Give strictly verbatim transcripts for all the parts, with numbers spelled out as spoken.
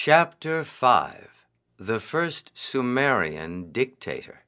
Chapter five. The First Sumerian Dictator.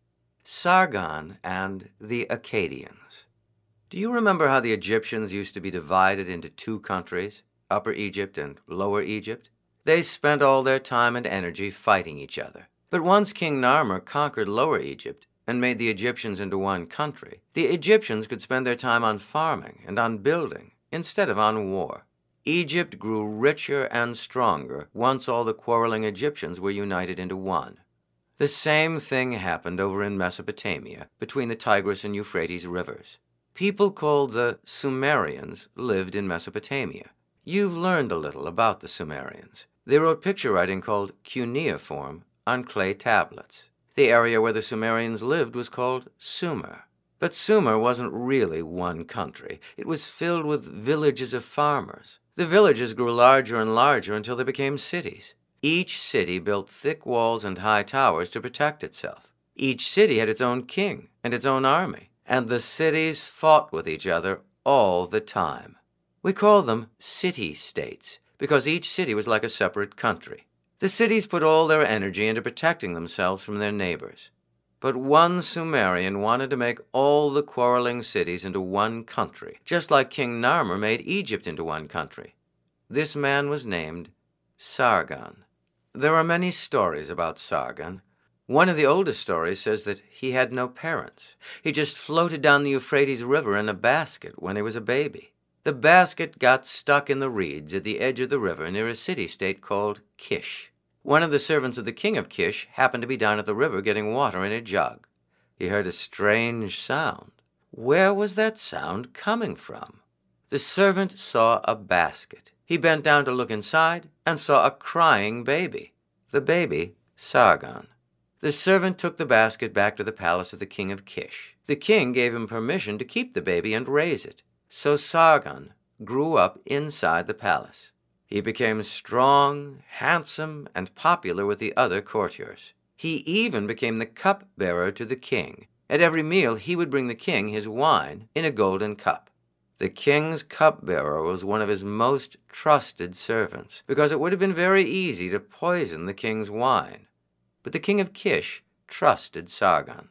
Sargon and the Akkadians. Do you remember how the Egyptians used to be divided into two countries, Upper Egypt and Lower Egypt? They spent all their time and energy fighting each other. But once King Narmer conquered Lower Egypt and made the Egyptians into one country, the Egyptians could spend their time on farming and on building instead of on war. Egypt grew richer and stronger once all the quarreling Egyptians were united into one. The same thing happened over in Mesopotamia, between the Tigris and Euphrates rivers. People called the Sumerians lived in Mesopotamia. You've learned a little about the Sumerians. They wrote picture writing called cuneiform on clay tablets. The area where the Sumerians lived was called Sumer. But Sumer wasn't really one country. It was filled with villages of farmers. The villages grew larger and larger until they became cities. Each city built thick walls and high towers to protect itself. Each city had its own king and its own army, and the cities fought with each other all the time. We call them city-states because each city was like a separate country. The cities put all their energy into protecting themselves from their neighbors. But one Sumerian wanted to make all the quarreling cities into one country, just like King Narmer made Egypt into one country. This man was named Sargon. There are many stories about Sargon. One of the oldest stories says that he had no parents. He just floated down the Euphrates River in a basket when he was a baby. The basket got stuck in the reeds at the edge of the river near a city-state called Kish. One of the servants of the king of Kish happened to be down at the river getting water in a jug. He heard a strange sound. Where was that sound coming from? The servant saw a basket. He bent down to look inside and saw a crying baby. The baby, Sargon. The servant took the basket back to the palace of the king of Kish. The king gave him permission to keep the baby and raise it. So Sargon grew up inside the palace. He became strong, handsome, and popular with the other courtiers. He even became the cup-bearer to the king. At every meal, he would bring the king his wine in a golden cup. The king's cup-bearer was one of his most trusted servants, because it would have been very easy to poison the king's wine. But the king of Kish trusted Sargon.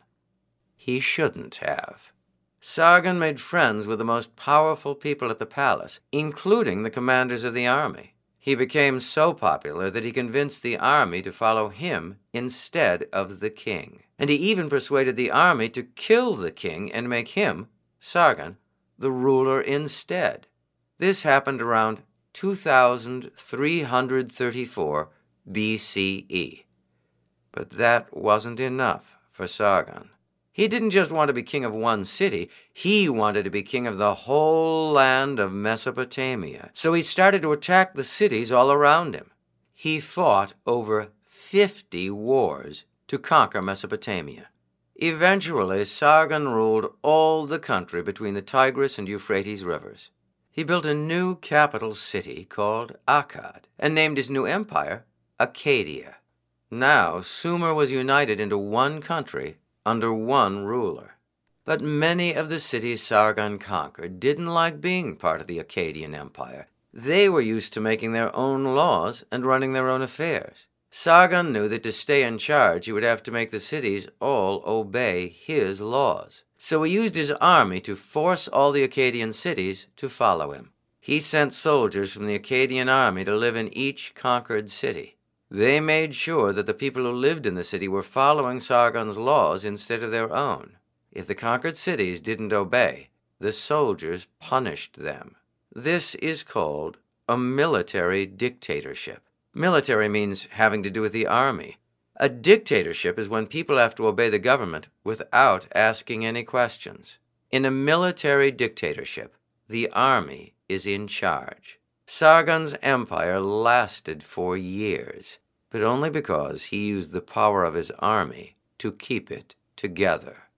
He shouldn't have. Sargon made friends with the most powerful people at the palace, including the commanders of the army. He became so popular that he convinced the army to follow him instead of the king. And he even persuaded the army to kill the king and make him, Sargon, the ruler instead. This happened around two thousand three hundred thirty-four B C E. But that wasn't enough for Sargon. He didn't just want to be king of one city, he wanted to be king of the whole land of Mesopotamia. So he started to attack the cities all around him. He fought over fifty wars to conquer Mesopotamia. Eventually, Sargon ruled all the country between the Tigris and Euphrates rivers. He built a new capital city called Akkad and named his new empire Akkadia. Now, Sumer was united into one country under one ruler. But many of the cities Sargon conquered didn't like being part of the Akkadian Empire. They were used to making their own laws and running their own affairs. Sargon knew that to stay in charge, he would have to make the cities all obey his laws. So he used his army to force all the Akkadian cities to follow him. He sent soldiers from the Akkadian army to live in each conquered city. They made sure that the people who lived in the city were following Sargon's laws instead of their own. If the conquered cities didn't obey, the soldiers punished them. This is called a military dictatorship. Military means having to do with the army. A dictatorship is when people have to obey the government without asking any questions. In a military dictatorship, the army is in charge. Sargon's empire lasted for years, but only because he used the power of his army to keep it together.